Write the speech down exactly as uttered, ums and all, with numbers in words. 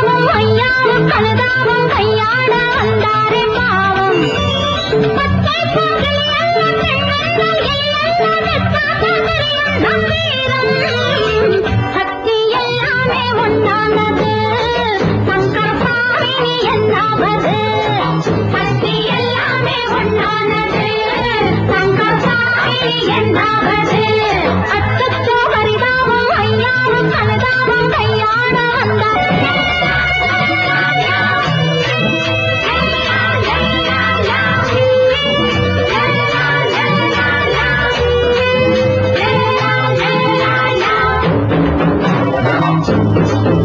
பரிதாபம் ஐயாவும் கழுதாவும் கையாட வந்தாரே பாவம் பச்சை போகில் சக்தி எல்லாமே ஒன்றானது சங்கர் சாமி என்னாவது சக்தி எல்லாமே ஒன்றானது சங்கர் சாமி என்னாவது அச்சோ பரிதாபம் ஐயாவும் கழுதாவும் கையாட வந்தாரே Thank you.